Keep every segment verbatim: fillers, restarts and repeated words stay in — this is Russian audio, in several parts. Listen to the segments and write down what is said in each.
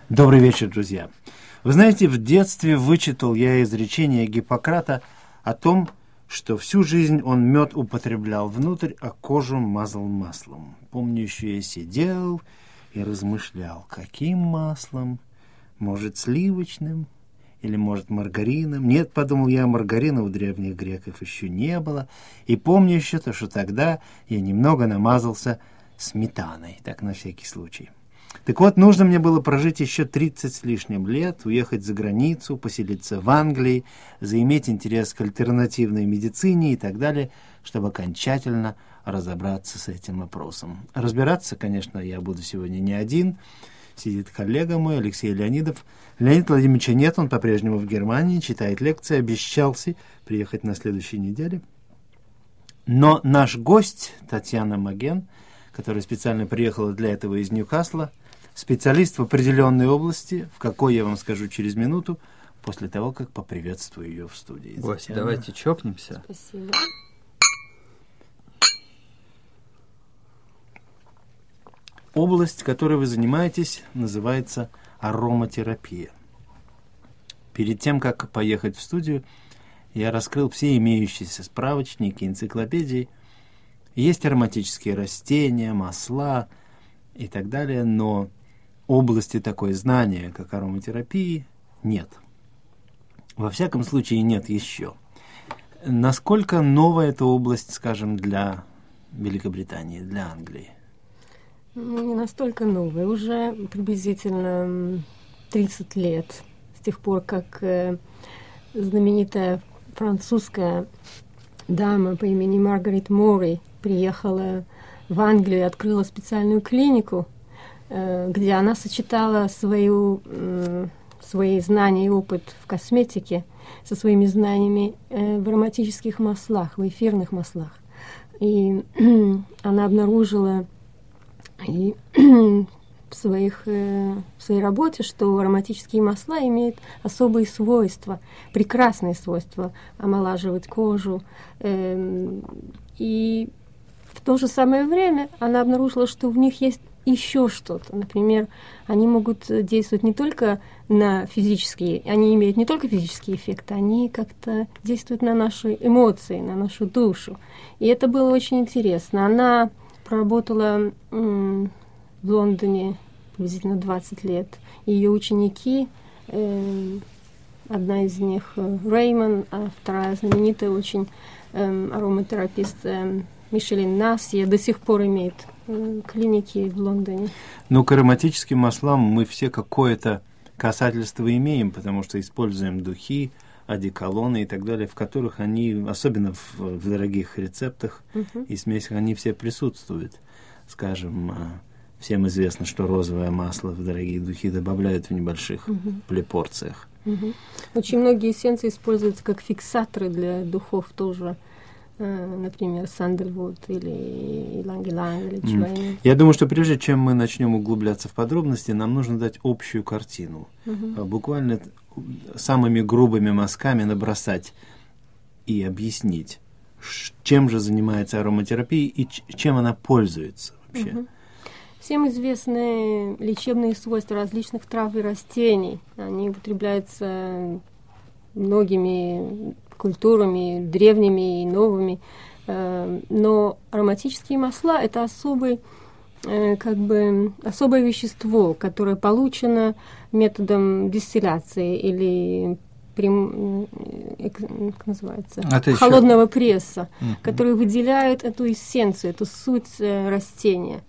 Добрый вечер, друзья. Вы знаете, в детстве вычитал я изречение Гиппократа о том, что всю жизнь он мед употреблял внутрь, а кожу мазал маслом. Помню, еще я сидел и размышлял, каким маслом? Может, сливочным? Или, может, маргарином? Нет, подумал я, маргарина у древних греков еще не было. И помню еще то, что тогда я немного намазался сметаной, так на всякий случай. Так вот, нужно мне было прожить еще тридцать с лишним лет, уехать за границу, поселиться в Англии, заиметь интерес к альтернативной медицине и так далее, чтобы окончательно разобраться с этим вопросом. Разбираться, конечно, я буду сегодня не один. Сидит коллега мой, Алексей Леонидов. Леонид Владимировича нет, он по-прежнему в Германии, читает лекции, обещался приехать на следующей неделе. Но наш гость, Татьяна Маген, которая специально приехала для этого из Ньюкасла, специалист в определенной области, в какой я вам скажу через минуту, после того, как поприветствую ее в студии. Ось, давайте чокнемся. Спасибо. Область, которой вы занимаетесь, называется ароматерапия. Перед тем, как поехать в студию, я раскрыл все имеющиеся справочники, энциклопедии. Есть ароматические растения, масла и так далее, но области такой знания, как ароматерапии, нет. Во всяком случае, нет еще. Насколько нова эта область, скажем, для Великобритании, для Англии? Ну, не настолько новая, уже приблизительно тридцать лет, с тех пор, как э, знаменитая французская дама по имени Маргарет Мори приехала в Англию и открыла специальную клинику, э, где она сочетала свою, э, свои знания и опыт в косметике со своими знаниями э, в ароматических маслах, в эфирных маслах. И э, она обнаружила и в, своих, э, в своей работе, что ароматические масла имеют особые свойства, прекрасные свойства омолаживать кожу. Э, и в то же самое время она обнаружила, что в них есть еще что-то. Например, они могут действовать не только на физические, они имеют не только физические эффекты, они как-то действуют на наши эмоции, на нашу душу. И это было очень интересно. Она проработала м, в Лондоне приблизительно двадцать лет. Ее ученики, э, одна из них э, Реймон, а вторая знаменитая очень э, ароматерапист э, Мишелин Насье, до сих пор имеет э, клиники в Лондоне. Ну, к ароматическим маслам мы все какое-то касательство имеем, потому что используем духи, одеколоны и так далее, в которых они, особенно в, в дорогих рецептах uh-huh. и смесях, они все присутствуют. Скажем, всем известно, что розовое масло в дорогие духи добавляют в небольших uh-huh. порциях. Uh-huh. Очень многие эссенции используются как фиксаторы для духов тоже. Например, сандальвуд или иланг-иланг или чайник. Mm. Я думаю, что прежде чем мы начнем углубляться в подробности, нам нужно дать общую картину. Uh-huh. Буквально самыми грубыми мазками набросать и объяснить, чем же занимается ароматерапия и чем она пользуется вообще. Uh-huh. Всем известны лечебные свойства различных трав и растений. Они употребляются многими культурами, древними и новыми. Но ароматические масла – это особый, как бы, особое вещество, которое получено методом дистилляции или прям, как называется, это холодного еще... пресса, uh-huh. который выделяет эту эссенцию, эту суть растения.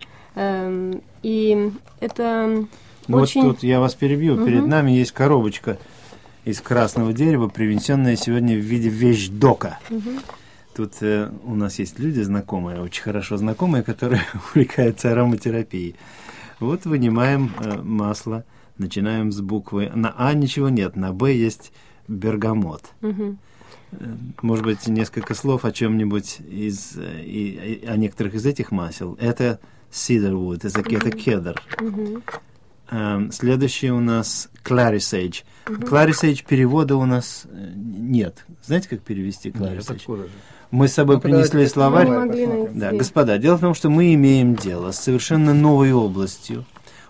И это ну очень... Вот тут я вас перебью. Uh-huh. Перед нами есть коробочка из красного дерева, привнесенная сегодня в виде вещдока. Uh-huh. Тут э, у нас есть люди знакомые, очень хорошо знакомые, которые увлекаются ароматерапией. Вот вынимаем э, масло, начинаем с буквы. На А ничего нет, на Б есть бергамот. Uh-huh. Может быть, несколько слов о чем-нибудь из, и, о некоторых из этих масел. Это cedarwood, это, uh-huh. это кедр. Uh-huh. Um, следующее у нас Clary Sage. Uh-huh. Clary Sage перевода у нас нет. Знаете, как перевести Clary Sage? Мы с собой ну, принесли словарь. Да, господа, дело в том, что мы имеем дело с совершенно новой областью.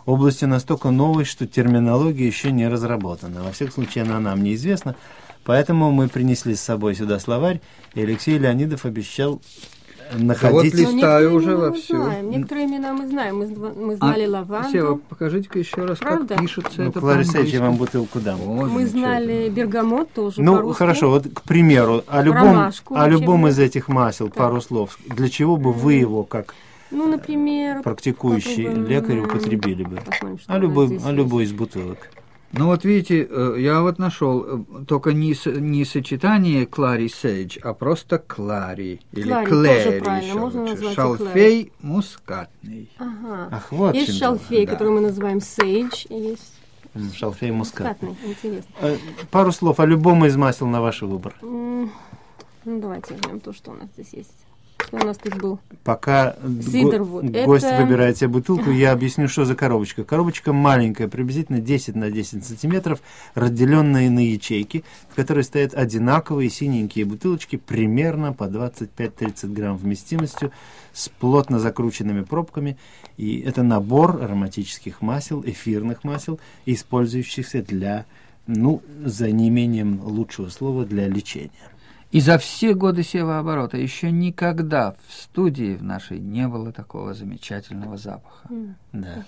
областью настолько новой, что терминология еще не разработана. Во всяком случае, она нам неизвестна. Поэтому мы принесли с собой сюда словарь, и Алексей Леонидов обещал находить... Да вот листаю уже вовсю. Некоторые имена мы знаем. Мы, мы знали а, лаванду. Сева, покажите-ка еще раз, правда? Как пишется ну, это Клариса, я вам бутылку дам. О, мы знали бергамот тоже. Ну, хорошо, вот, к примеру, о любом, о любом из этих масел так. пару слов. Для чего бы вы его, как ну, например, практикующий попробуем... лекарь, употребили бы? О любой, о любой из бутылок. Ну вот видите, я вот нашел только не, не сочетание Клари Сейдж, а просто Клари или Клэри. Шалфей мускатный. Ага. Ах, вот есть шалфей, да. который мы называем Сейдж, и есть шалфей мускатный. мускатный. Интересно. Пару слов о любом из масел на ваш выбор. Ну давайте возьмем то, что у нас здесь есть. Что у нас тут был? Пока Сидервуд. го- гость Это... выбирает себе бутылку, я объясню, что за коробочка. Коробочка маленькая, приблизительно десять на десять сантиметров, разделенная на ячейки, в которой стоят одинаковые синенькие бутылочки, примерно по двадцать пять-тридцать грамм вместимостью, с плотно закрученными пробками. И это набор ароматических масел, эфирных масел, использующихся для, ну, за неимением лучшего слова, для лечения. И за все годы севооборота еще никогда в студии в нашей не было такого замечательного запаха. Mm. Да.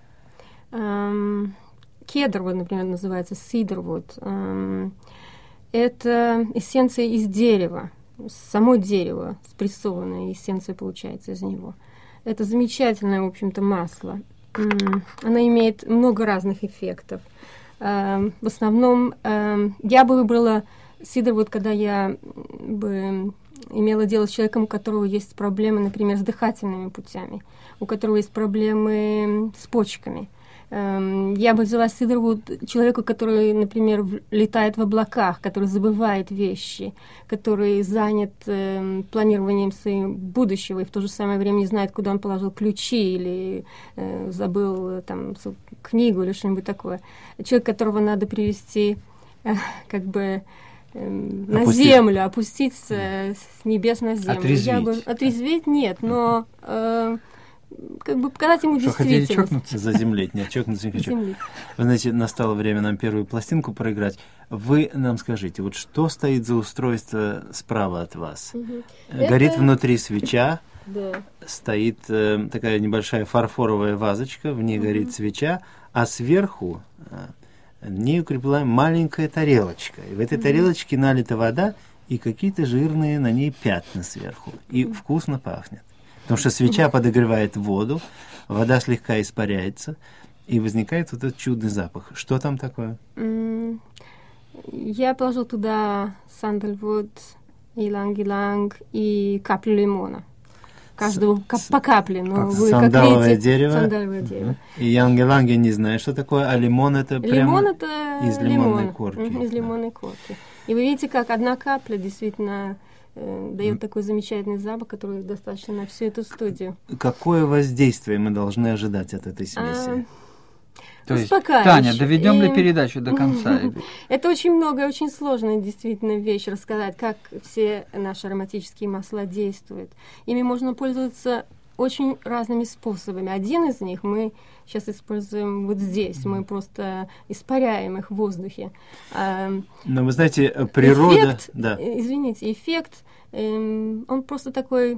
Um, кедр, например, называется сидервуд. Um, это эссенция из дерева, само дерево, спрессованная эссенция получается из него. Это замечательное, в общем-то, масло. Um, оно имеет много разных эффектов. Um, в основном um, я бы выбрала сидервуд, когда я бы имела дело с человеком, у которого есть проблемы, например, с дыхательными путями, у которого есть проблемы с почками. Я бы взяла сидервуд человеку, который, например, летает в облаках, который забывает вещи, который занят э, планированием своего будущего и в то же самое время не знает, куда он положил ключи или э, забыл там книгу или что-нибудь такое. Человек, которого надо привести э, как бы на Опустить. землю, опуститься с небес на землю. Отрезвить. Я бы, отрезвить нет, но э, как бы показать ему что, действительность. Хотели чокнуться? Заземлить, нет, чокнуться не хочу. Вы знаете, настало время нам первую пластинку проиграть. Вы нам скажите, вот что стоит за устройство справа от вас? Угу. Горит Это... внутри свеча, да. стоит э, такая небольшая фарфоровая вазочка, в ней угу. горит свеча, а сверху... В ней укреплена маленькая тарелочка. И в этой mm-hmm. тарелочке налита вода и какие-то жирные на ней пятна сверху. И mm-hmm. вкусно пахнет. Потому что свеча mm-hmm. подогревает воду, вода слегка испаряется, и возникает вот этот чудный запах. Что там такое? Mm-hmm. Я положил туда сандальвуд, иланг-иланг и каплю лимона. Каждого с, по капле. Но вы, сандаловое, как видите, дерево. сандаловое дерево. И янг-иланг я не знаю, что такое, а лимон это прямо лимон это из лимонной лимон. корки. Mm-hmm, из лимонной корки. И вы видите, как одна капля действительно э, дает mm. такой замечательный запах, который достаточно на всю эту студию. Какое воздействие мы должны ожидать от этой смеси? А... То есть, Таня, доведем и... ли передачу до конца? Это очень много, очень сложная действительно вещь рассказать, как все наши ароматические масла действуют. Ими можно пользоваться очень разными способами. Один из них мы сейчас используем вот здесь. Мы просто испаряем их в воздухе. Но вы знаете, природа... Эффект, да. Извините, эффект, он просто такой...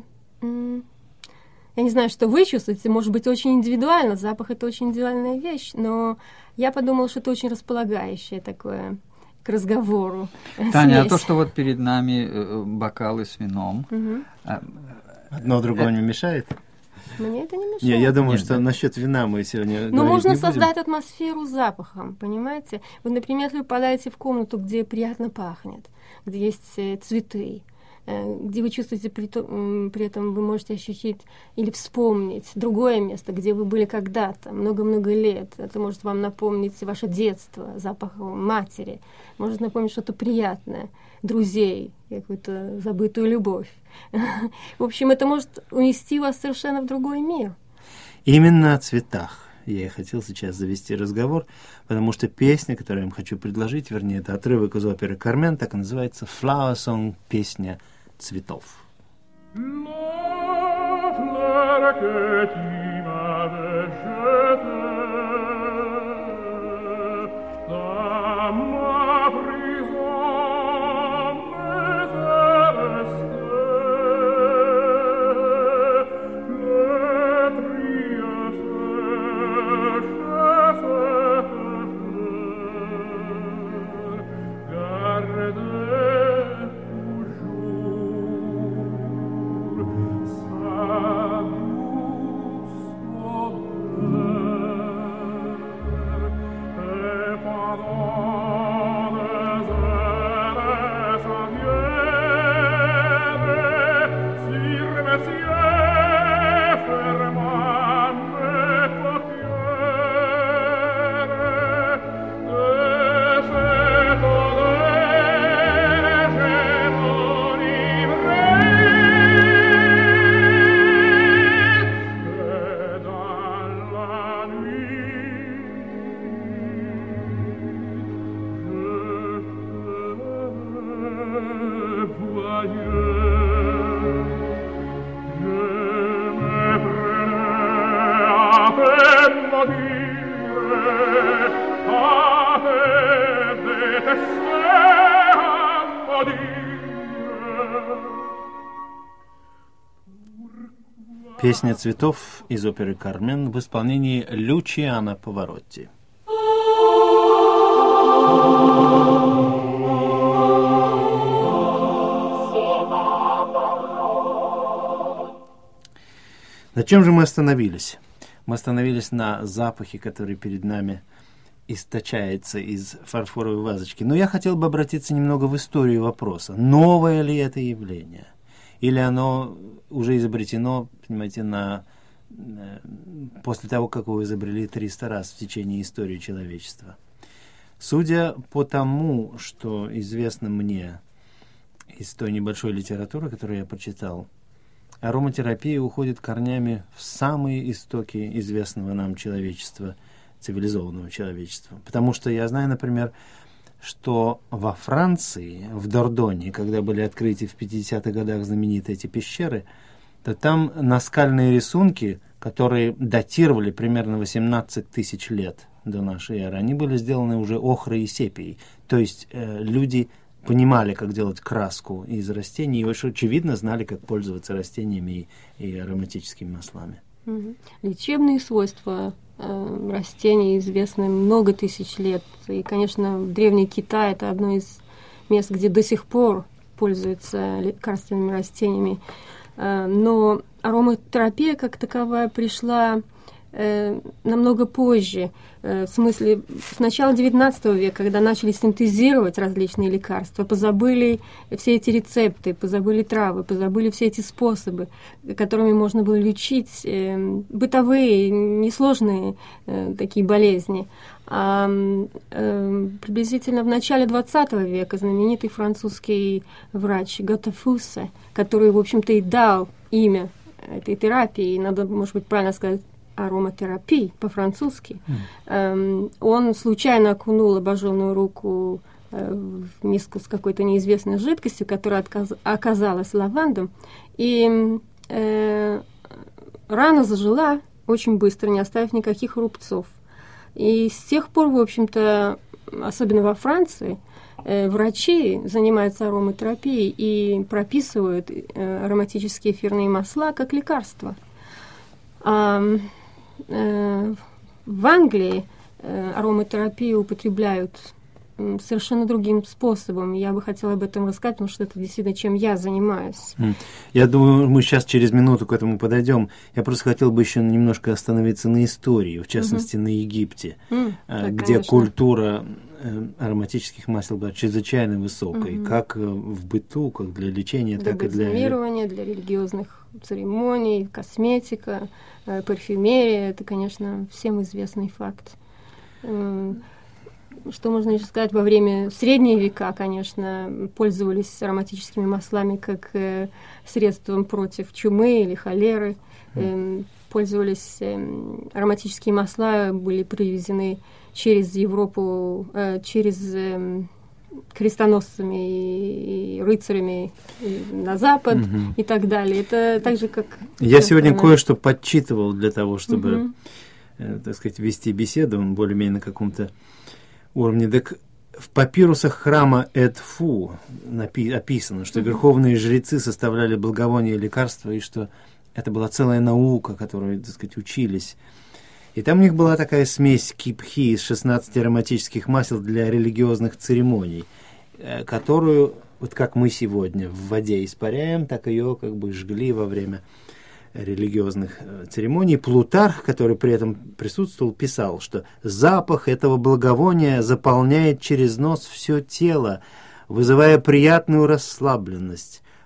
Я не знаю, что вы чувствуете, может быть, очень индивидуально. Запах — это очень индивидуальная вещь, но я подумала, что это очень располагающее такое к разговору. Таня, смесь. А то, что вот перед нами бокалы с вином... Угу. Одно другому не мешает? Мне это не мешает. Не, я думаю, Нет, что да. насчет вина мы сегодня Но можно не создать будем. атмосферу запахом, понимаете? Вы, например, если вы попадаете в комнату, где приятно пахнет, где есть цветы, где вы чувствуете, при, том, при этом вы можете ощутить или вспомнить другое место, где вы были когда-то, много-много лет. Это может вам напомнить ваше детство, запах матери, может напомнить что-то приятное, друзей, какую-то забытую любовь. В общем, это может унести вас совершенно в другой мир. Именно о цветах я и хотел сейчас завести разговор, потому что песня, которую я вам хочу предложить, вернее, это отрывок из оперы «Кармен», так и называется «Flower Song», песня цветов. La fleur que tu m'avais jetée Песня цветов из оперы «Кармен» в исполнении Лючиано Паваротти. На чем же мы остановились? Мы остановились на запахе, который перед нами источается из фарфоровой вазочки. Но я хотел бы обратиться немного в историю вопроса. Новое ли это явление? Или оно уже изобретено, понимаете, на, после того, как его изобрели триста раз в течение истории человечества? Судя по тому, что известно мне из той небольшой литературы, которую я прочитал, ароматерапия уходит корнями в самые истоки известного нам человечества, цивилизованного человечества. Потому что я знаю, например, что во Франции, в Дордоне, когда были открыты в пятидесятых годах знаменитые эти пещеры, то там наскальные рисунки, которые датировали примерно восемнадцать тысяч лет до нашей эры, они были сделаны уже охрой и сепией. То есть э, люди понимали, как делать краску из растений, и очень очевидно знали, как пользоваться растениями и, и ароматическими маслами. Угу. Лечебные свойства э, растений известны много тысяч лет. И, конечно, Древний Китай – это одно из мест, где до сих пор пользуются лекарственными растениями. Э, но ароматерапия как таковая пришла э, намного позже. Э, в смысле, с начала девятнадцатого века, когда начали синтезировать различные лекарства, позабыли все эти рецепты, позабыли травы, позабыли все эти способы, которыми можно было лечить э, бытовые, несложные э, такие болезни. А э, приблизительно в начале двадцатого века знаменитый французский врач Готте Фуссе, который, в общем-то, и дал имя этой терапии, надо, может быть, правильно сказать, ароматерапии по-французски, mm. эм, он случайно окунул обожженную руку э, в миску с какой-то неизвестной жидкостью, которая отказ- оказалась лавандом, и э, рана зажила очень быстро, не оставив никаких рубцов. И с тех пор, в общем-то, особенно во Франции, э, врачи занимаются ароматерапией и прописывают э, ароматические эфирные масла как лекарства. А, э, в Англии э, ароматерапию употребляют э, совершенно другим способом. Я бы хотела об этом рассказать, потому что это действительно чем я занимаюсь. Я думаю, мы сейчас через минуту к этому подойдем. Я просто хотел бы еще немножко остановиться на истории, в частности, угу. на Египте, mm, э, где конечно. Культура ароматических масел была чрезвычайно высокой, угу. как в быту, как для лечения, для так и для... бальзамирования, для религиозных церемоний, косметика, парфюмерия. Это, конечно, всем известный факт. Что можно еще сказать? Во время средние века, конечно, пользовались ароматическими маслами как средством против чумы или холеры. Mm. Пользовались ароматические масла, были привезены через Европу, через крестоносцами и рыцарями на Запад mm-hmm. и так далее. Это так же, как... Я сегодня страна. кое-что подчитывал для того, чтобы, mm-hmm. э, так сказать, вести беседу, более-менее на каком-то уровне. Так в папирусах храма Эдфу напи- описано, что mm-hmm. верховные жрецы составляли благовония и лекарства, и что это была целая наука, которой, так сказать, учились. И там у них была такая смесь кипхи из шестнадцати ароматических масел для религиозных церемоний, которую, вот как мы сегодня в воде испаряем, так ее как бы жгли во время религиозных церемоний. Плутарх, который при этом присутствовал, писал, что запах этого благовония заполняет через нос все тело, вызывая приятную расслабленность.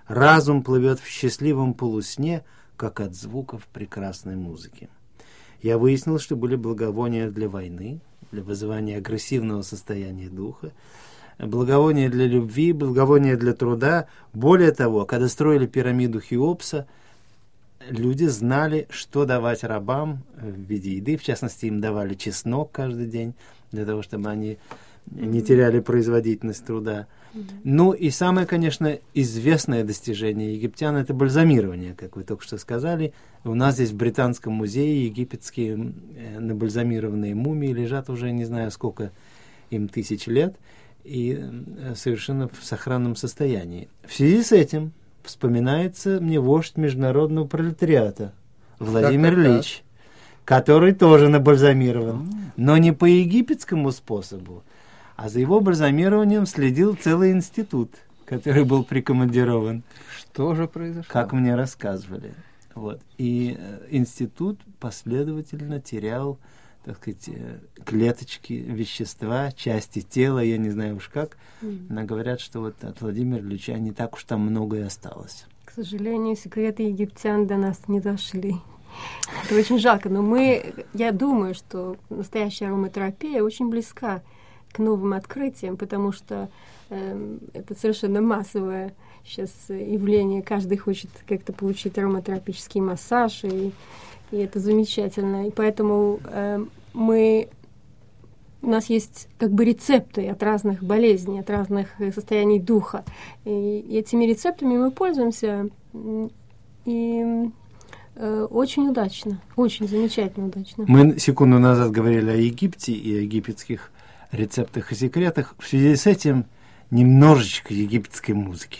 Разум плывет в счастливом полусне, как от звуков прекрасной музыки. Я выяснил, что были благовония для войны, для вызывания агрессивного состояния духа, благовония для любви, благовония для труда. Более того, когда строили пирамиду Хеопса, люди знали, что давать рабам в виде еды. В частности, им давали чеснок каждый день, для того, чтобы они не теряли производительность труда. Ну и самое, конечно, известное достижение египтян – это бальзамирование, как вы только что сказали. У нас здесь в Британском музее египетские набальзамированные мумии лежат уже не знаю сколько им тысяч лет и совершенно в сохранном состоянии. В связи с этим вспоминается мне вождь международного пролетариата Владимир Ильич, который тоже набальзамирован, но не по египетскому способу, а за его бальзамированием следил целый институт, который был прикомандирован. Что же произошло? Как мне рассказывали. Вот. И э, институт последовательно терял, так сказать, э, клеточки, вещества, части тела, я не знаю уж как. Mm. Но говорят, что вот от Владимира Ильича не так уж там многое осталось. К сожалению, секреты египтян до нас не дошли. Это очень жалко, но мы, я думаю, что настоящая ароматерапия очень близка к новым открытиям, потому что э, это совершенно массовое сейчас явление. Каждый хочет как-то получить ароматерапический массаж, и, и это замечательно. И поэтому э, мы, у нас есть как бы рецепты от разных болезней, от разных состояний духа. И, и этими рецептами мы пользуемся, и э, очень удачно, очень замечательно удачно. Мы секунду назад говорили о Египте и о египетских рецептах и секретах. В связи с этим немножечко египетской музыки.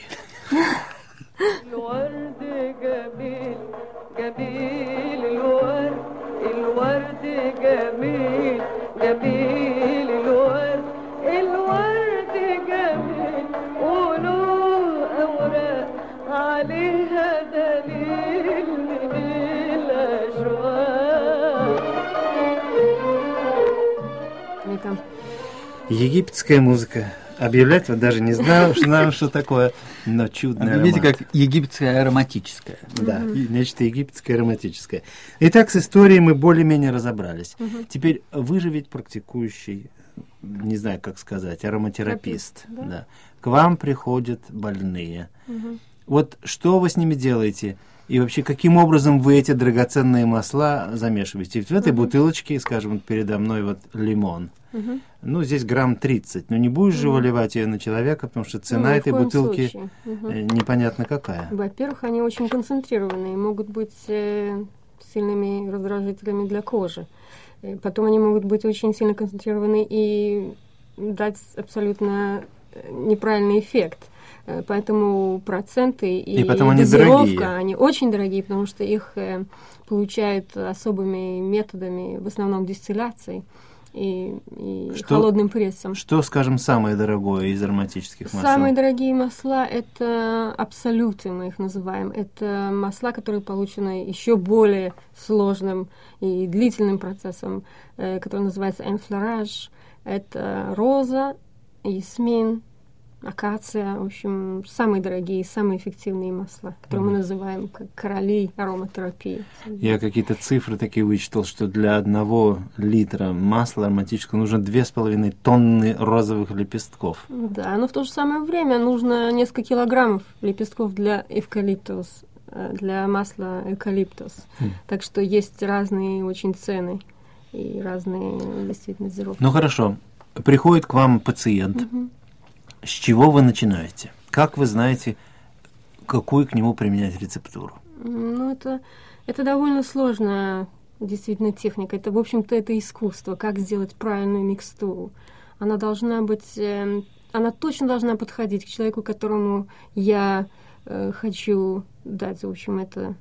Египетская музыка. Объявлять вот даже не знаю, знаю, что такое, но чудный аромат. Видите, как египетская ароматическая. Да, mm-hmm. нечто египетское ароматическое. Итак, с историей мы более-менее разобрались. Mm-hmm. Теперь вы же ведь практикующий, не знаю, как сказать, ароматерапист. Да. Да. К вам приходят больные. Mm-hmm. Вот что вы с ними делаете? И вообще, каким образом вы эти драгоценные масла замешиваете? Ведь в этой mm-hmm. бутылочке, скажем, передо мной вот лимон. Uh-huh. Ну, здесь грамм тридцать. Но не будешь uh-huh. же выливать ее на человека, потому что цена ну, этой бутылки uh-huh. непонятно какая. Во-первых, они очень концентрированные, могут быть э, сильными раздражителями для кожи. Потом они могут быть очень сильно концентрированы и дать абсолютно неправильный эффект. Поэтому проценты и, и потом они дозировка, дорогие. Они очень дорогие, потому что их э, получают особыми методами, в основном дистилляцией. И, и что, холодным прессом. Что, скажем, самое дорогое из ароматических масел? Самые дорогие масла – это абсолюты, мы их называем. Это масла, которые получены еще более сложным и длительным процессом, э, который называется энфлораж. Это роза, ясмин, акация, в общем, самые дорогие, самые эффективные масла, которые mm-hmm. мы называем как короли ароматерапии. Я какие-то цифры такие вычитал, что для одного литра масла ароматического нужно две с половиной тонны розовых лепестков. Да, но в то же самое время нужно несколько килограммов лепестков для эвкалиптус, для масла эвкалиптус. Mm. Так что есть разные очень цены и разные действительно дозировки. Ну хорошо, приходит к вам пациент. Mm-hmm. С чего вы начинаете? Как вы знаете, какую к нему применять рецептуру? Ну, это, это довольно сложная действительно техника. Это, в общем-то, это искусство, как сделать правильную микстуру. Она должна быть, э, она точно должна подходить к человеку, которому я э, хочу дать, в общем, это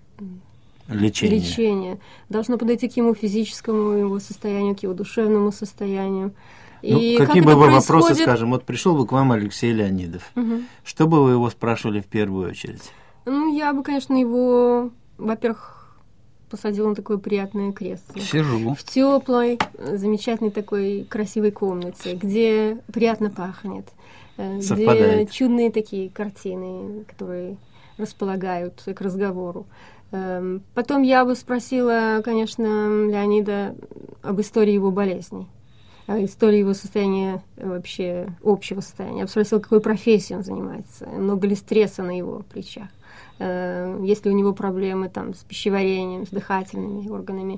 лечение. лечение. Должно подойти к его физическому его состоянию, к его душевному состоянию. Ну, и какие бы вы происходит... вопросы, скажем, вот пришел бы к вам Алексей Леонидов, угу. что бы вы его спрашивали в первую очередь? Ну, я бы, конечно, его, во-первых, посадила на такое приятное кресло. Сижу. В теплой, замечательной такой красивой комнате, где приятно пахнет, Две чудные такие картины, которые располагают к разговору. Потом я бы спросила, конечно, Леонида об истории его болезней, о истории его состояния, вообще общего состояния. Я бы спросила, какой профессией он занимается, много ли стресса на его плечах, есть ли у него проблемы там, с пищеварением, с дыхательными органами.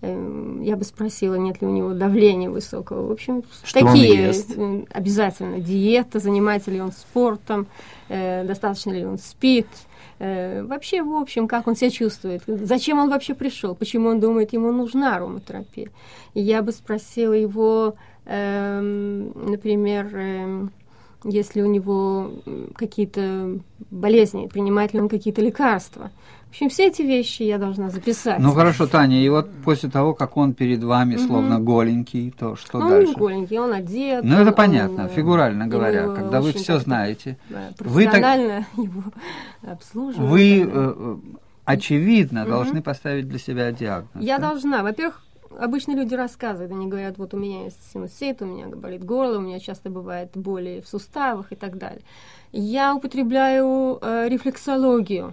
Я бы спросила, нет ли у него давления высокого. В общем, что такие обязательно. Диета, занимается ли он спортом, э, достаточно ли он спит. Э, вообще, в общем, как он себя чувствует. Зачем он вообще пришел, почему он думает, ему нужна ароматерапия. И я бы спросила его, э, например, э, если у него какие-то болезни, принимает ли он какие-то лекарства. В общем, все эти вещи я должна записать. Ну хорошо, Таня, и вот после того, как он перед вами словно угу. голенький, то что он дальше? Он голенький, он одет. Ну это он, понятно, он, фигурально говоря, когда вы все знаете. Профессионально вы так, его обслуживают. Вы, э, очевидно, угу. должны поставить для себя диагноз. Я да? должна. Во-первых, обычно люди рассказывают, они говорят, вот у меня есть синусит, у меня болит горло, у меня часто бывает боли в суставах и так далее. Я употребляю э, рефлексологию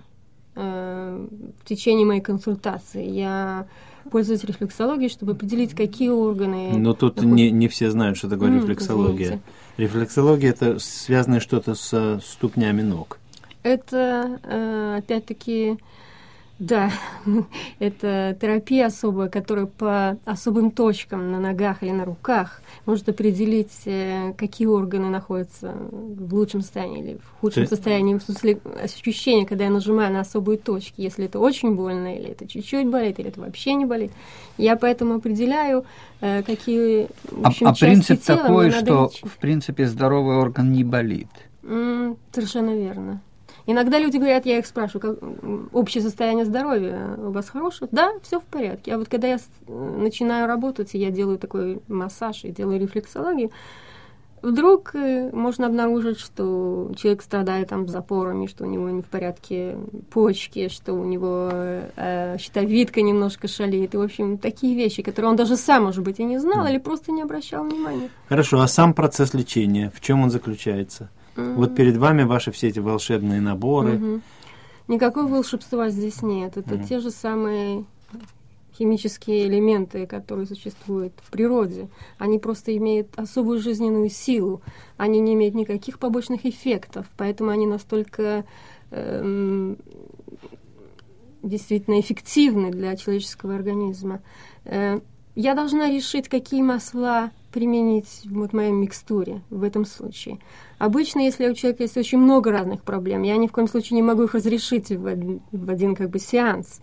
э, в течение моей консультации. Я пользуюсь рефлексологией, чтобы определить, какие органы... Но тут находят... не, не все знают, что такое mm, рефлексология. Извините. Рефлексология – это связано что-то со ступнями ног. Это, э, опять-таки... Да, это терапия особая, которая по особым точкам на ногах или на руках может определить, какие органы находятся в лучшем состоянии или в худшем Ты... состоянии. В смысле ощущения, когда я нажимаю на особые точки, если это очень больно, или это чуть-чуть болит, или это вообще не болит. Я поэтому определяю, какие в общем, а, а принцип тела такой, что лечить. В принципе здоровый орган не болит. Mm, совершенно верно. Иногда люди говорят, я их спрашиваю, как общее состояние здоровья у вас хорошее? Да, все в порядке. А вот когда я начинаю работать, и я делаю такой массаж и делаю рефлексологию, вдруг можно обнаружить, что человек страдает там запорами, что у него не в порядке почки, что у него э, щитовидка немножко шалит. И, в общем, такие вещи, которые он даже сам, может быть, и не знал, mm. или просто не обращал внимания. Хорошо, а сам процесс лечения, в чем он заключается? Mm-hmm. Вот перед вами ваши все эти волшебные наборы. Mm-hmm. Никакого волшебства здесь нет. Это mm-hmm. те же самые химические элементы, которые существуют в природе. Они просто имеют особую жизненную силу. Они не имеют никаких побочных эффектов, поэтому они настолько эм, действительно эффективны для человеческого организма. Э, я должна решить, какие масла применить вот в моей микстуре в этом случае. Обычно, если у человека есть очень много разных проблем, я ни в коем случае не могу их разрешить в один, в один как бы сеанс.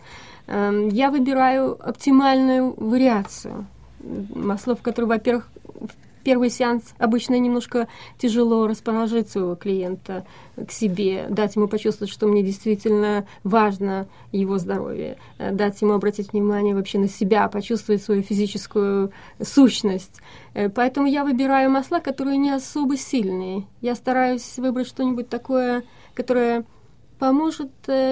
Я выбираю оптимальную вариацию маслов, которые, во-первых, в первый сеанс обычно немножко тяжело расположить своего клиента к себе, дать ему почувствовать, что мне действительно важно его здоровье, дать ему обратить внимание вообще на себя, почувствовать свою физическую сущность. Поэтому я выбираю масла, которые не особо сильные. Я стараюсь выбрать что-нибудь такое, которое поможет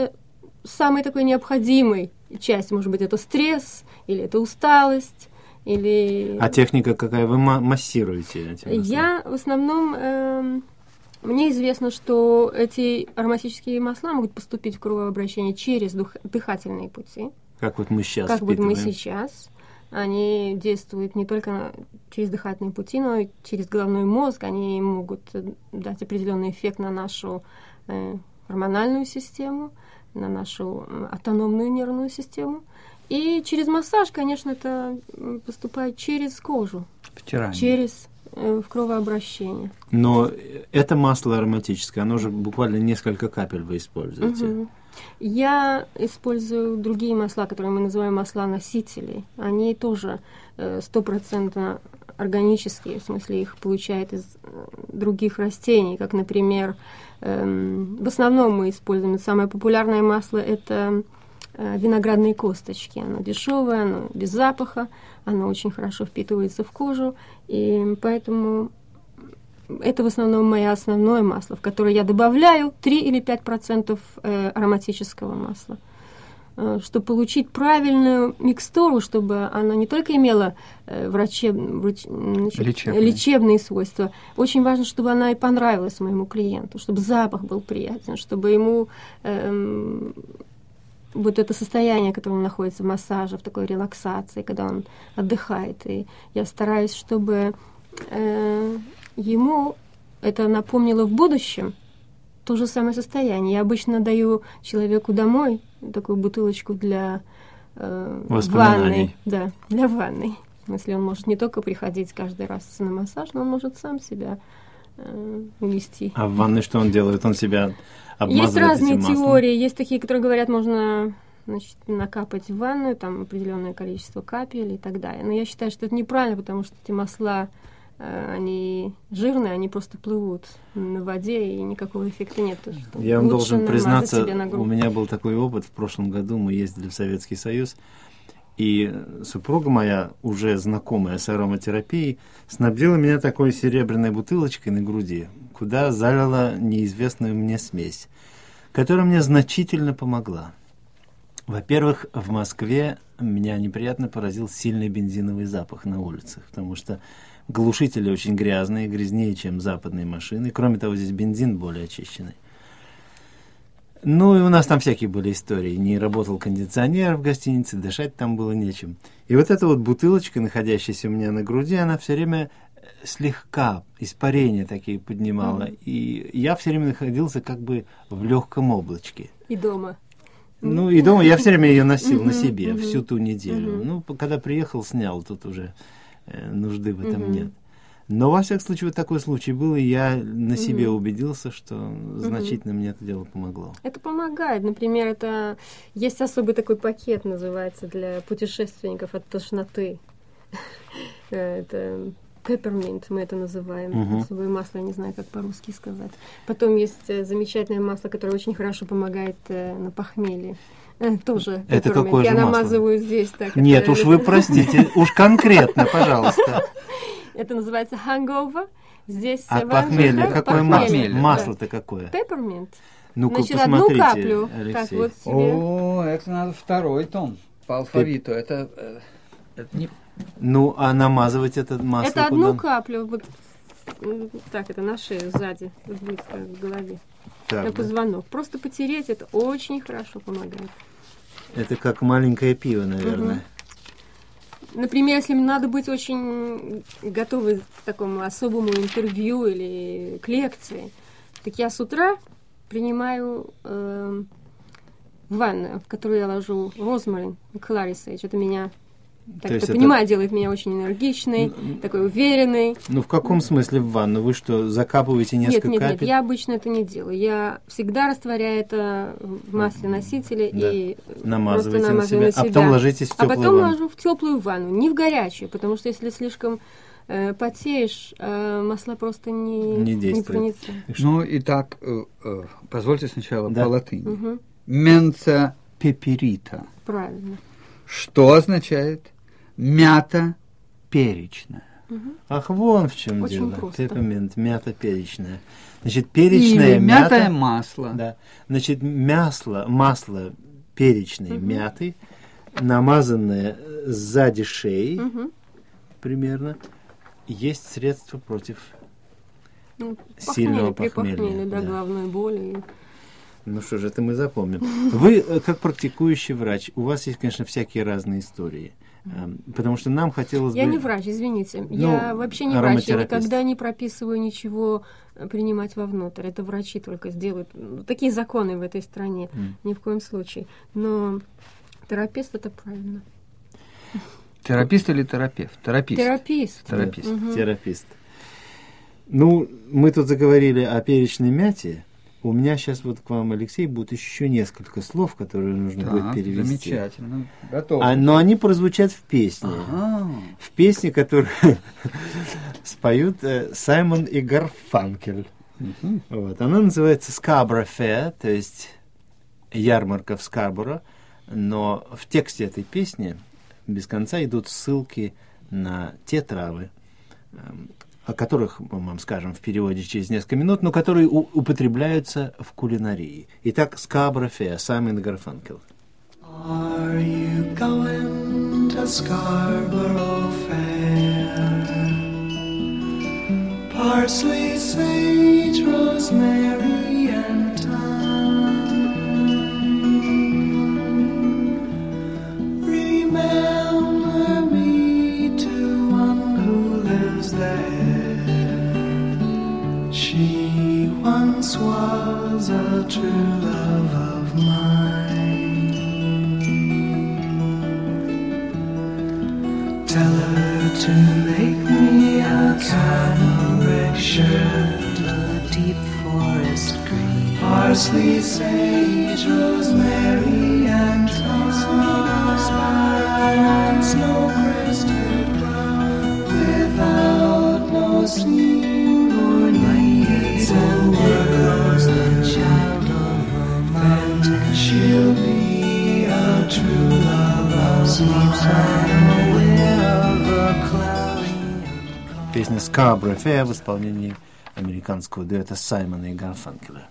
самой такой необходимой части. Может быть, это стресс или это усталость. Или... А техника какая? Вы массируете эти масла? Я в основном... Э, мне известно, что эти ароматические масла могут поступить в кровообращение через дух, дыхательные пути. Как вот мы сейчас Как вот впитываем. мы сейчас. Они действуют не только через дыхательные пути, но и через головной мозг. Они могут дать определенный эффект на нашу э, гормональную систему, на нашу автономную нервную систему. И через массаж, конечно, это поступает через кожу, Втирание. через э, в кровообращение. Но это масло ароматическое, оно же буквально несколько капель вы используете. Угу. Я использую другие масла, которые мы называем масла-носители. Они тоже стопроцентно э, органические, в смысле их получают из других растений, как, например, э, в основном мы используем, самое популярное масло – это виноградные косточки. Оно дешевое, оно без запаха, оно очень хорошо впитывается в кожу, и поэтому это в основном мое основное масло, в которое я добавляю три или пять процентов ароматического масла. чтобы получить правильную микстуру, чтобы она не только имела врачеб... врач... значит, лечебные. лечебные свойства. Очень важно, чтобы она и понравилась моему клиенту, чтобы запах был приятен, чтобы ему эм, вот это состояние, которое он находится в массаже, в такой релаксации, когда он отдыхает. И я стараюсь, чтобы э, ему это напомнило в будущем то же самое состояние. Я обычно даю человеку домой такую бутылочку для э, ванной. Да, для ванной. В смысле, он может не только приходить каждый раз на массаж, но он может сам себя э, увести. А в ванной что он делает? Он себя обмазывает Есть разные этим маслом? теории. Есть такие, которые говорят, можно, значит, накапать в ванную, там определенное количество капель и так далее. Но я считаю, что это неправильно, потому что эти масла, они жирные, они просто плывут на воде, и никакого эффекта нет. Я вам должен признаться, у меня был такой опыт. В прошлом году мы ездили в Советский Союз, и супруга моя, уже знакомая с ароматерапией, снабдила меня такой серебряной бутылочкой на груди, куда залила неизвестную мне смесь, которая мне значительно помогла. Во-первых, в Москве меня неприятно поразил сильный бензиновый запах на улицах, потому что глушители очень грязные, грязнее, чем западные машины. Кроме того, здесь бензин более очищенный. Ну, и у нас там всякие были истории. Не работал кондиционер в гостинице, дышать там было нечем. И вот эта вот бутылочка, находящаяся у меня на груди, она все время слегка испарения такие поднимала. Mm-hmm. И я все время находился как бы в легком облачке. И дома. Ну, и дома я все время ее носил mm-hmm. на себе mm-hmm. всю ту неделю. Mm-hmm. Ну, когда приехал, снял, тут уже нужды в этом mm-hmm. нет. Но, во всяком случае, вот такой случай был, и я на себе mm-hmm. убедился, что значительно mm-hmm. мне это дело помогло. Это помогает. Например, это есть особый такой пакет, называется, для путешественников от тошноты. Это peppermint, мы это называем. Mm-hmm. Особое масло, я не знаю, как по-русски сказать. Потом есть замечательное масло, которое очень хорошо помогает на похмелье. Тоже. Это какое я же масло? Я намазываю здесь. Так, Нет, это, уж вы простите, уж конкретно, пожалуйста. Это называется hangover. Здесь а похмелье, какое масло? Масло-то какое? Peppermint. Ну-ка, Значит, посмотрите, одну каплю. Алексей. Так, вот себе. О, это надо второй том по алфавиту. Пеп... Это, это не... Ну, а намазывать это масло Это куда? одну каплю. Вот так, это на шею сзади. Вот будет в голове. Так, на да. позвонок. Просто потереть, это очень хорошо помогает. Это как маленькое пиво, наверное. Угу. Например, если надо быть очень готовы к такому особому интервью или к лекции, так я с утра принимаю э, ванную, в которую я ложу розмарин, Clary Sage. Это меня, так кто это... понимает, делает меня очень энергичной, ну, такой уверенной. Ну, в каком смысле в ванну? Вы что, закапываете несколько нет, нет, капель? Нет, я обычно это не делаю. Я всегда растворяю это в масле носителя да. и намазываете просто намазываю на себя, на себя. А потом ложитесь в теплую ванну. А потом ванну. ложу в теплую ванну, не в горячую, потому что если слишком э, потеешь, э, масла просто не, не, не проницают. Ну, итак, э, э, позвольте сначала да. по латыни. Угу. Менца пеперита. Правильно. Что означает мята перечная? Угу. Ах, вон в чем Очень дело. Просто. Пепперминт, мята перечная. Значит, перечная Или мята, мятое масло. Да. Значит, масло, масло перечной угу. мяты, намазанное сзади шеи, угу. примерно, есть средство против ну, сильного похмелья. похмелья. При да, да. головной боли. Ну что же, это мы запомним. Вы, как практикующий врач, у вас есть, конечно, всякие разные истории. Потому что нам хотелось я бы... Я не врач, извините. Ну, я вообще не врач. Я никогда не прописываю ничего принимать вовнутрь. Это врачи только сделают. Такие законы в этой стране. Mm. Ни в коем случае. Но терапевт — это правильно. Терапевт или терапевт? Терапист. Терапист. Терапист. Угу. Терапист. Ну, мы тут заговорили о перечной мяте. У меня сейчас вот к вам, Алексей, будет еще несколько слов, которые нужно так, будет перевести. Замечательно. Готово. А, но они прозвучат в песне. Ага. В песне, которую споют э, Саймон и Гарфанкель. Uh-huh. Вот. Она называется Scarborough Fair, то есть ярмарка в Скарборо. Но в тексте этой песни без конца идут ссылки на те травы, э, о которых мы вам скажем в переводе через несколько минут, но которые у- употребляются в кулинарии. Итак, Scarborough Fair, Саймон и Гарфанкель. Are you going to Scarborough Fair? Parsley, sage, rosemary, and thyme. Remember me to one who lives there. She once was a true love of mine. Tell her to make me a camel shirt, a deep forest green, parsley, sage, rosemary, and thyme, snow-crested brown, without no seam or need, and words the child of romance, and she'll be a true love of mine. Песня «Scarborough Fair» в исполнении американского дуэта Саймона и Гарфанкеля.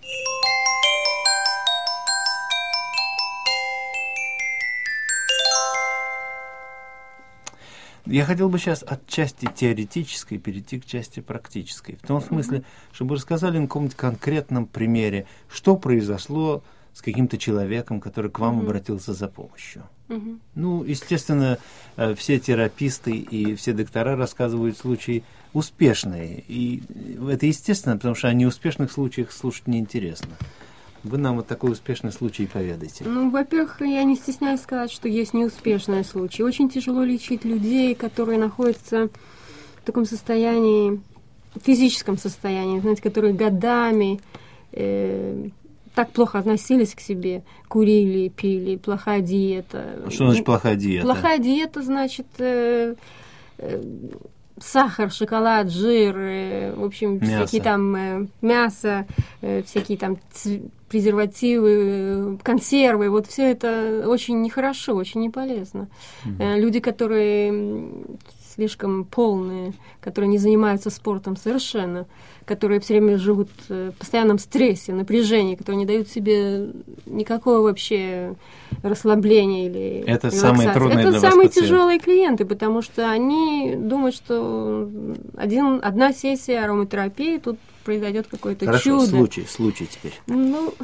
Я хотел бы сейчас от части теоретической перейти к части практической. В том смысле, чтобы рассказали на каком-то конкретном примере, что произошло с каким-то человеком, который к вам mm-hmm. обратился за помощью. Mm-hmm. Ну, естественно, все тераписты и все доктора рассказывают случаи успешные. И это естественно, потому что о неуспешных случаях слушать неинтересно. Вы нам вот такой успешный случай поведаете. Ну, во-первых, я не стесняюсь сказать, что есть неуспешные случаи. Очень тяжело лечить людей, которые находятся в таком состоянии, физическом состоянии, знаете, которые годами э, так плохо относились к себе, курили, пили, плохая диета. Что значит плохая диета? Плохая диета, значит, э, э, сахар, шоколад, жир, э, в общем, мясо. всякие там э, мясо, э, всякие там ц- презервативы, э, консервы. Вот все это очень нехорошо, очень не полезно. Mm-hmm. Э, люди, которые слишком полные, которые не занимаются спортом совершенно, которые все время живут в постоянном стрессе, напряжении, которые не дают себе никакого вообще расслабления или это релаксации. Самые трудные это для самые вас пациенты. Тяжелые клиенты, потому что они думают, что один, одна сессия ароматерапии, тут произойдет какое-то Хорошо, чудо. случай, случай теперь. Ну,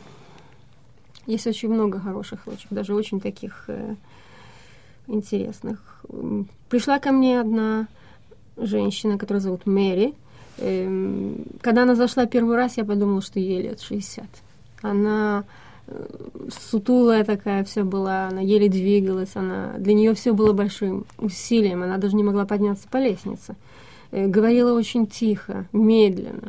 есть очень много хороших случаев, даже очень таких э, интересных. Пришла ко мне одна женщина, которую зовут Мэри. Когда она зашла первый раз, я подумала, что ей лет шестьдесят. Она сутулая такая вся была, она еле двигалась, она... для нее все было большим усилием, она даже не могла подняться по лестнице. Говорила очень тихо, медленно.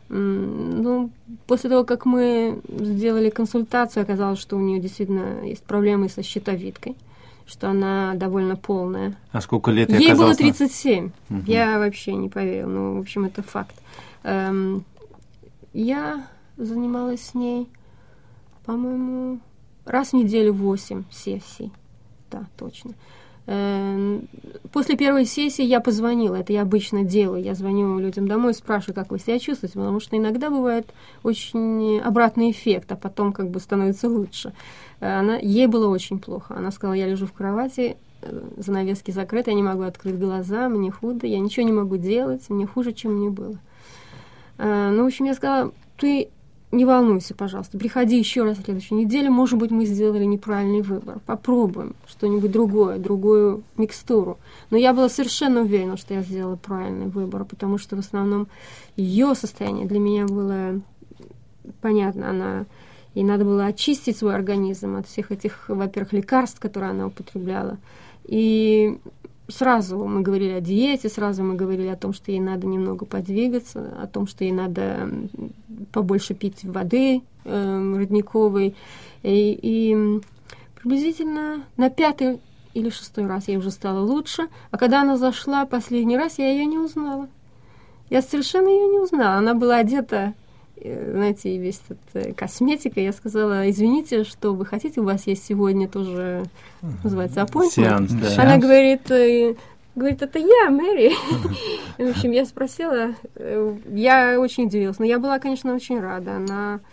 Ну, после того, как мы сделали консультацию, оказалось, что у нее действительно есть проблемы со щитовидкой, что она довольно полная. А сколько лет ей Ей оказалось? было тридцать семь. Угу. Я вообще не поверила. Ну, в общем, это факт. Эм, я занималась с ней, по-моему, раз в неделю восемь сессий. Да, точно. Эм, после первой сессии я позвонила. Это я обычно делаю. Я звоню людям домой, спрашиваю, как вы себя чувствуете, потому что иногда бывает очень обратный эффект, а потом как бы становится лучше. Она, ей было очень плохо. Она сказала, я лежу в кровати, занавески закрыты, я не могу открыть глаза, мне худо, я ничего не могу делать, мне хуже, чем мне было. Ну, в общем, я сказала, ты не волнуйся, пожалуйста, приходи еще раз в следующей неделе, может быть, мы сделали неправильный выбор, попробуем что-нибудь другое, другую микстуру. Но я была совершенно уверена, что я сделала правильный выбор, потому что в основном ее состояние для меня было понятно, она... Ей надо было очистить свой организм от всех этих, во-первых, лекарств, которые она употребляла. И сразу мы говорили о диете, сразу мы говорили о том, что ей надо немного подвигаться, о том, что ей надо побольше пить воды э, родниковой. И, и приблизительно на пятый или шестой раз ей уже стало лучше. А когда она зашла последний раз, я ее не узнала. Я совершенно ее не узнала. Она была одета... знаете, весь этот косметика, я сказала, извините, что вы хотите, у вас есть сегодня тоже, называется, appointment. Сеанс, да. Она говорит, говорит, это я, Мэри. В общем, я спросила, я очень удивилась, но я была, конечно, очень рада. Она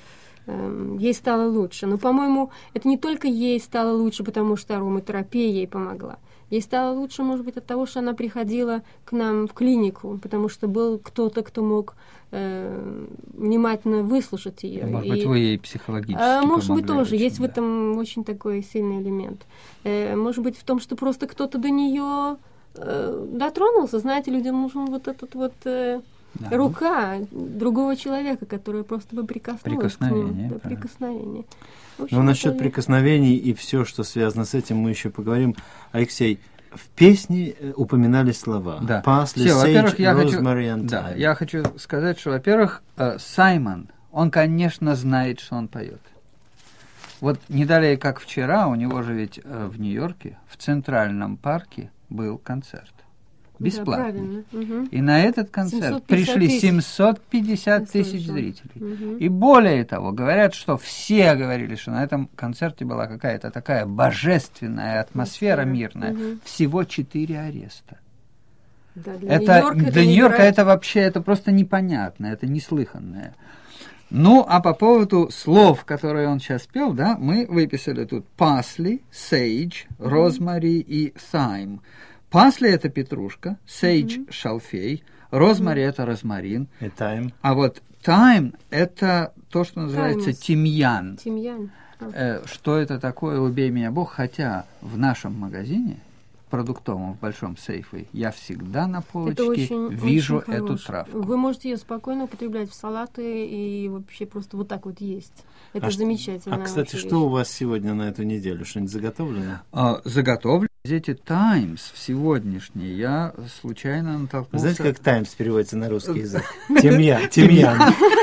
ей стало лучше. Но, по-моему, это не только ей стало лучше, потому что ароматерапия ей помогла. Ей стало лучше, может быть, от того, что она приходила к нам в клинику, потому что был кто-то, кто мог э, внимательно выслушать ее. Может быть, вы ей психологически э, Может помогли, быть, тоже. очень, Есть да. в этом очень такой сильный элемент. Э, может быть, в том, что просто кто-то до нее э, дотронулся. Знаете, людям нужен вот этот вот... Э, Да. рука другого человека, которая просто бы прикоснулась к нему. Да, прикосновение. Ну, насчет прикосновений и все, что связано с этим, мы еще поговорим. Алексей, в песне упоминались слова. Да. Parsley, Все, во-первых, sage, я хочу, rosemary and да, thyme. я хочу сказать, что, во-первых, Саймон, он, конечно, знает, что он поет. Вот не далее, как вчера, у него же ведь в Нью-Йорке, в Центральном парке был концерт. Бесплатный. Да, угу. И на этот концерт пришли семьсот пятьдесят тысяч зрителей. Угу. И более того, говорят, что все говорили, что на этом концерте была какая-то такая божественная атмосфера, атмосфера. мирная. Угу. Всего четыре ареста. Да, для это, Нью-Йорка, для это, Нью-Йорка это вообще это просто непонятно, это неслыханное. Ну, а по поводу слов, которые он сейчас пел, да, мы выписали тут parsley, sage, rosemary и thyme. Парсли – это петрушка, сейдж mm-hmm. – шалфей, розмари mm-hmm. – это розмарин, и thyme. А вот тайм – это то, что называется Таймус. тимьян. Тимьян. Э, что это такое, убей меня Бог, хотя в нашем магазине, продуктовом, в большом сейфе, я всегда на полочке очень, вижу очень эту хорош. травку. Вы можете ее спокойно употреблять в салаты и вообще просто вот так вот есть. Это а замечательно. А, кстати, что вещь. у вас сегодня на эту неделю? Что-нибудь заготовлено? А, заготовлено. Газете «Таймс» в сегодняшней я случайно натолкнулся... Знаете, как «Таймс» переводится на русский язык? Тимьян. Тимьян.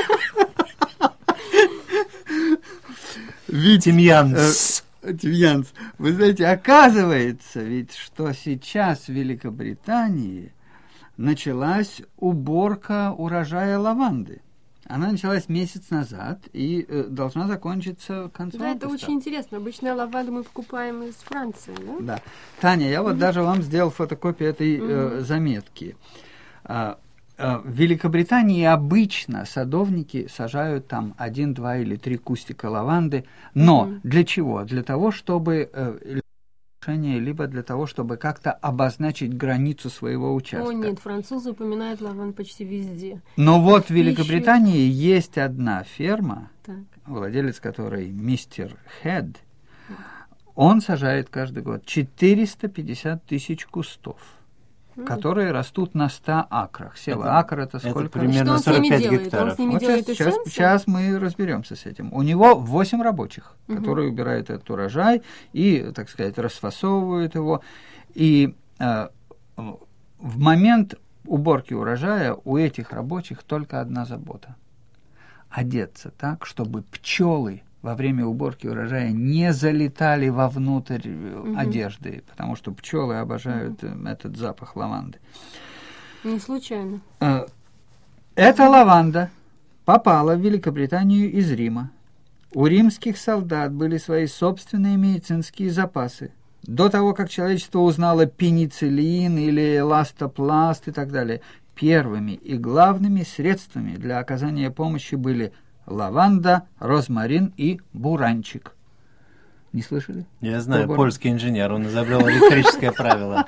Тимьян. Тимьян. Вы знаете, оказывается, ведь что сейчас в Великобритании началась уборка урожая лаванды. Она началась месяц назад и э, должна закончиться концом Да, августа. это очень интересно. Обычно лаванду мы покупаем из Франции, да? Да. Таня, я вот mm-hmm. даже вам сделал фотокопию этой mm-hmm. э, заметки. А, а, в Великобритании обычно садовники сажают там один, два или три кустика лаванды. Но mm-hmm. для чего? Для того, чтобы... Э, либо для того, чтобы как-то обозначить границу своего участка. О, нет, французы упоминают лаванду почти везде. Но вот в Великобритании Еще... есть одна ферма, так. владелец которой мистер Хед, он сажает каждый год четыреста пятьдесят тысяч кустов, mm. которые растут на ста акрах. Села это, акр это сколько? Это примерно сорок пять гектаров. Он вот сейчас, сейчас, сейчас мы разберемся с этим. У него восемь рабочих, uh-huh. которые убирают этот урожай и, так сказать, расфасовывают его. И э, в момент уборки урожая у этих рабочих только одна забота – одеться так, чтобы пчелы во время уборки урожая не залетали вовнутрь mm-hmm. одежды, потому что пчелы обожают mm-hmm. этот запах лаванды. Не случайно. Эта лаванда попала в Великобританию из Рима. У римских солдат были свои собственные медицинские запасы. До того, как человечество узнало пенициллин или эластопласт и так далее, первыми и главными средствами для оказания помощи были лаванда, розмарин и буранчик. Не слышали? Я знаю, Пробор. Польский инженер, он изобрел электрическое правило.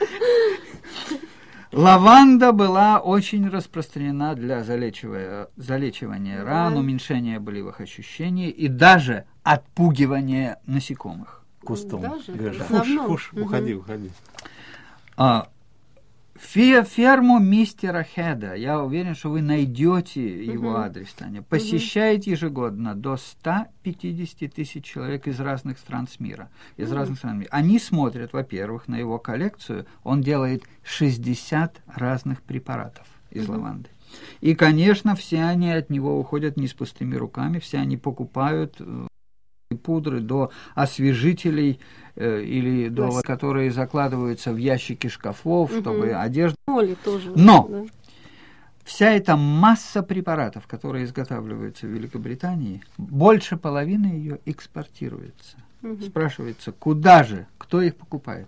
Лаванда была очень распространена для залечивания, залечивания ран, уменьшения болевых ощущений и даже отпугивания насекомых. Кустом. Даже? Фуш, фуш, угу. уходи, уходи. А, ферму мистера Хеда, я уверен, что вы найдете его uh-huh. адрес, Таня, посещает uh-huh. ежегодно до ста пятидесяти тысяч человек из разных стран мира. Из uh-huh. разных стран мира. Они смотрят, во-первых, на его коллекцию. Он делает шестьдесят разных препаратов из uh-huh. лаванды. И, конечно, все они от него уходят не с пустыми руками, все они покупают пудры до освежителей э, или до вот, которые закладываются в ящики шкафов, угу. чтобы одежда. Тоже, Но да. вся эта масса препаратов, которые изготавливаются в Великобритании, больше половины ее экспортируется. Угу. Спрашивается, куда же, кто их покупает?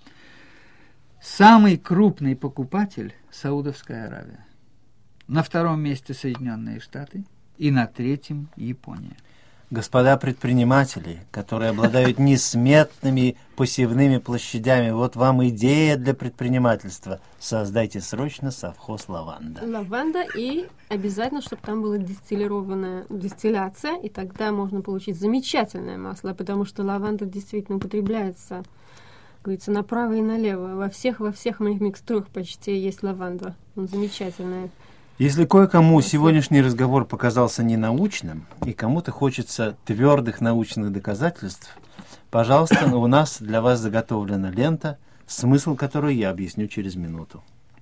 Самый крупный покупатель – Саудовская Аравия. На втором месте Соединенные Штаты и на третьем – Япония. Господа предприниматели, которые обладают несметными посевными площадями, вот вам идея для предпринимательства. Создайте срочно совхоз «Лаванда». Лаванда, и обязательно, чтобы там была дистиллированная дистилляция, и тогда можно получить замечательное масло, потому что лаванда действительно употребляется, говорится, направо и налево. Во всех, во всех моих микстурах почти есть лаванда. Он замечательная. Если кое-кому сегодняшний разговор показался ненаучным, и кому-то хочется твердых научных доказательств, пожалуйста, у нас для вас заготовлена лента, смысл которой я объясню через минуту.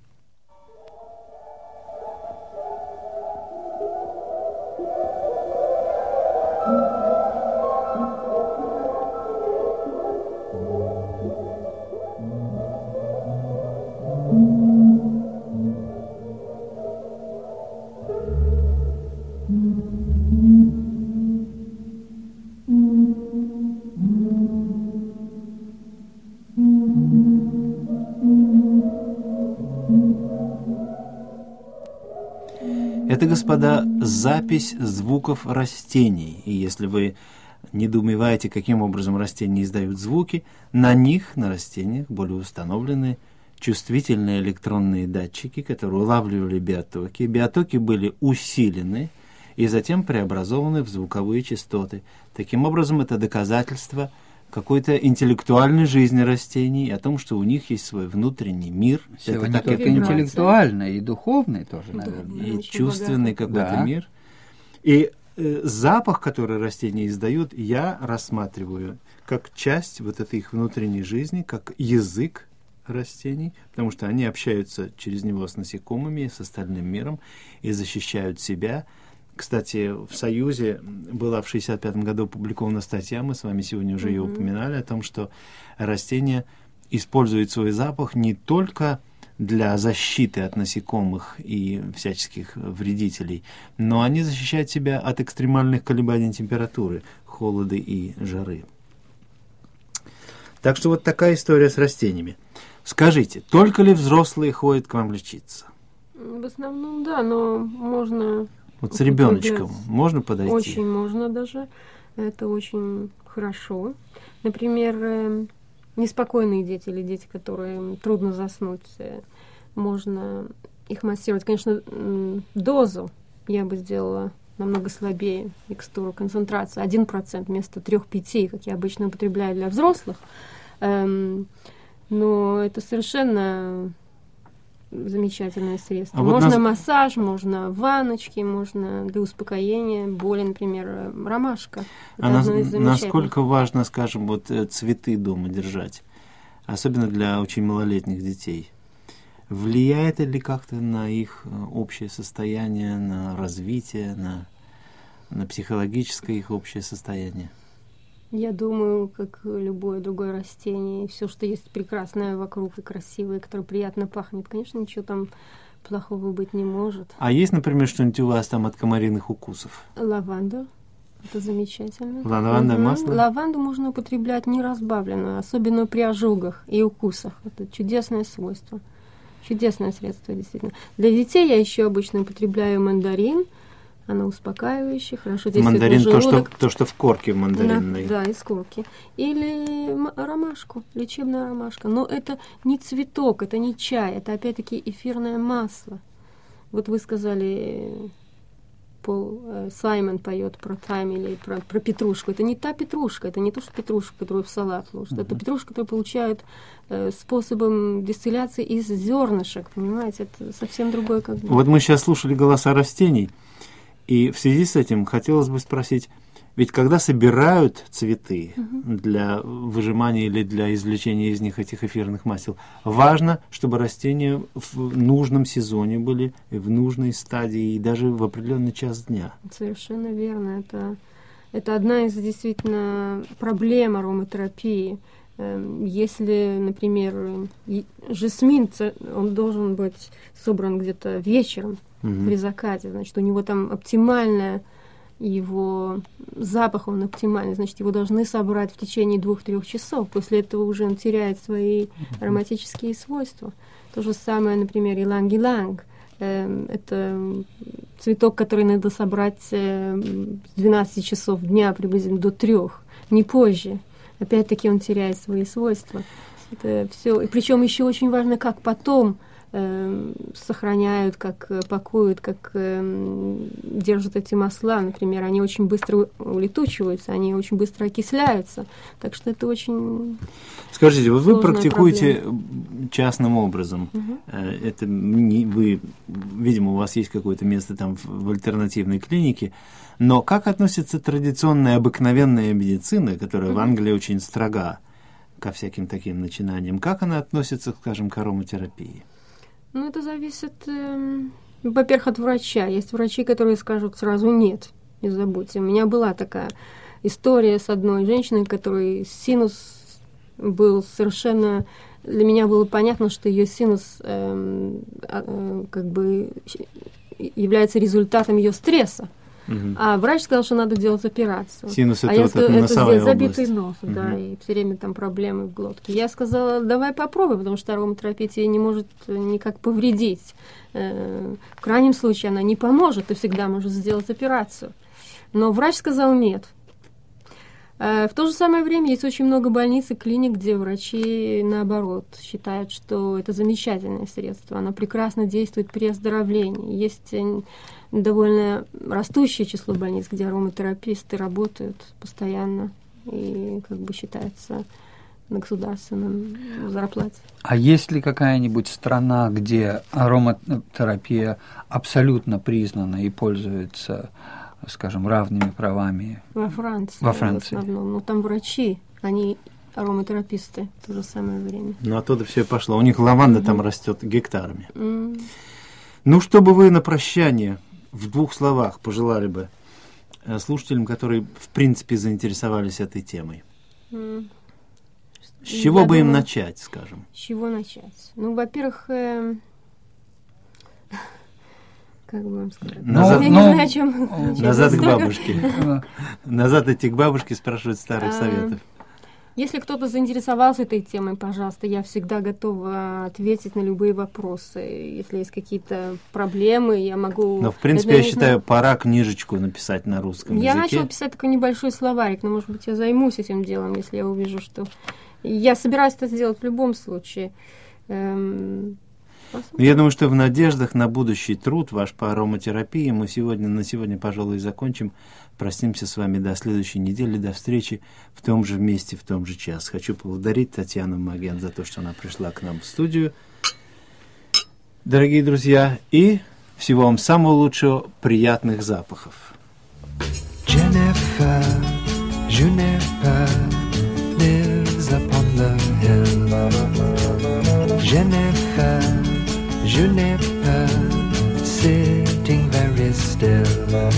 Это, господа, запись звуков растений. И если вы недоумеваете, каким образом растения издают звуки, на них, на растениях, были установлены чувствительные электронные датчики, которые улавливали биотоки. Биотоки были усилены и затем преобразованы в звуковые частоты. Таким образом, это доказательство какой-то интеллектуальной жизни растений, о том, что у них есть свой внутренний мир. Это не так только интеллектуальный, и духовный тоже, наверное. И чувственный какой-то да. мир. И э, запах, который растения издают, я рассматриваю как часть вот этой их внутренней жизни, как язык растений, потому что они общаются через него с насекомыми, с остальным миром и защищают себя. Кстати, в Союзе была в шестьдесят пятом году опубликована статья, мы с вами сегодня уже mm-hmm. ее упоминали, о том, что растения используют свой запах не только для защиты от насекомых и всяческих вредителей, но они защищают себя от экстремальных колебаний температуры, холода и жары. Так что вот такая история с растениями. Скажите, только ли взрослые ходят к вам лечиться? В основном, да, но можно... Вот с ребеночком можно подойти? Очень можно даже. Это очень хорошо. Например, неспокойные дети или дети, которым трудно заснуть, можно их массировать. Конечно, дозу я бы сделала намного слабее, микстуру, концентрацию. один процент вместо три-пять, как я обычно употребляю для взрослых. Но это совершенно... замечательное средство. А вот можно нас... массаж, можно ванночки, можно для успокоения боли, например, ромашка. А нас... насколько важно, скажем, вот цветы дома держать, особенно для очень малолетних детей? Влияет ли как-то на их общее состояние, на развитие, на, на психологическое их общее состояние? Я думаю, как любое другое растение, все, что есть прекрасное вокруг и красивое, которое приятно пахнет, конечно, ничего там плохого быть не может. А есть, например, что-нибудь у вас там от комариных укусов? Лаванда. Это замечательно. Лавандовое угу. масло? Лаванду можно употреблять не разбавленную, особенно при ожогах и укусах. Это чудесное свойство. Чудесное средство, действительно. Для детей я еще обычно употребляю мандарин. Она успокаивающая, хорошо действует мандарин, на желудок. То что, то, что в корке мандаринной. Да, да, из корки. Или ромашку, лечебная ромашка. Но это не цветок, это не чай, это опять-таки эфирное масло. Вот вы сказали, Пол э, Саймон поет про тайм или про, про петрушку. Это не та петрушка, это не то, что петрушка, которую в салат ложат. Mm-hmm. Это петрушка, которую получают э, способом дистилляции из зернышек. Понимаете, это совсем другое. Как бы. Вот мы сейчас слушали голоса растений. И в связи с этим хотелось бы спросить, ведь когда собирают цветы uh-huh. для выжимания или для извлечения из них этих эфирных масел, важно, чтобы растения в нужном сезоне были, в нужной стадии и даже в определенный час дня. Совершенно верно. Это, это одна из действительно проблем ароматерапии. Если, например, жасмин, он должен быть собран где-то вечером, mm-hmm. при закате, значит, у него там оптимальная его запах, он оптимальный, значит, его должны собрать в течение двух-трех часов. После этого уже он теряет свои mm-hmm. ароматические свойства. То же самое, например, иланг-иланг. Э, это цветок, который надо собрать э, с двенадцати часов дня приблизительно до трех, не позже. Опять-таки он теряет свои свойства. Это все. И причем еще очень важно, как потом э, сохраняют, как э, пакуют, как э, держат эти масла. Например, они очень быстро улетучиваются, они очень быстро окисляются. Так что это очень... Скажите, вот вы сложная практикуете проблема. частным образом. Мгм. Это не вы, видимо, у вас есть какое-то место там в, в альтернативной клинике. Но как относится традиционная обыкновенная медицина, которая в Англии очень строга ко всяким таким начинаниям? Как она относится, скажем, к ароматерапии? Ну, это зависит, эм, во-первых, от врача. Есть врачи, которые скажут сразу «нет», не забудьте. У меня была такая история с одной женщиной, которой синус был совершенно... Для меня было понятно, что ее синус эм, а, э, как бы является результатом ее стресса. Мгм. А врач сказал, что надо делать операцию. Синус а это я вот сказала, эта это носовая здесь забитый область. нос, да, Мгм. и все время там проблемы в глотке. Я сказала, давай попробуй, потому что ароматерапия тебе не может никак повредить. Э, В крайнем случае она не поможет, ты всегда можешь сделать операцию. Но врач сказал нет. Э, В то же самое время есть очень много больниц и клиник, где врачи, наоборот, считают, что это замечательное средство. Оно прекрасно действует при оздоровлении. Есть э, довольно растущее число больниц, где ароматераписты работают постоянно и как бы считается на государственном зарплате. А есть ли какая-нибудь страна, где ароматерапия абсолютно признана и пользуется, скажем, равными правами? Во Франции. Во Франции. В основном. Ну, там врачи, они ароматераписты в то же самое время. Ну, оттуда все пошло. У них лаванда там растет гектарами. М. Ну, что бы вы на прощание в двух словах пожелали бы э, слушателям, которые, в принципе, заинтересовались этой темой? М. С чего Я бы им думаю, начать, скажем? С чего начать? Ну, во-первых, эм, как бы вам сказать? Назад- Я ну, не знаю, о чем начать. Назад к Столько- бабушке. Э, Назад идти к бабушке, спрашивать старых А, советов. Если кто-то заинтересовался этой темой, пожалуйста, я всегда готова ответить на любые вопросы. Если есть какие-то проблемы, я могу... Но, в принципе, Это, я не считаю, знаю, пора книжечку написать на русском Я языке. начала писать такой небольшой словарик, но, может быть, я займусь этим делом, если я увижу, что... Я собираюсь это сделать в любом случае. Эм, посмотрим. Я думаю, что в надеждах на будущий труд ваш по ароматерапии мы сегодня, на сегодня, пожалуй, закончим. Простимся с вами до следующей недели, до встречи в том же месте, в том же час. Хочу поблагодарить Татьяну Маген за то, что она пришла к нам в студию. Дорогие друзья, и всего вам самого лучшего, приятных запахов. Jennifer, Juniper lives upon the hill. Jennifer, Juniper sitting very still.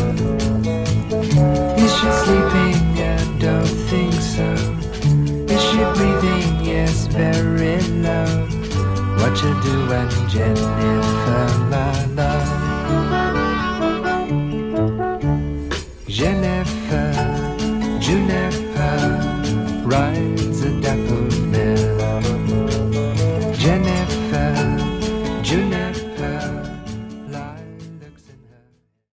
Is she sleeping? I don't think so. Is she breathing? Yes, very low. What you doing, Jennifer, my love?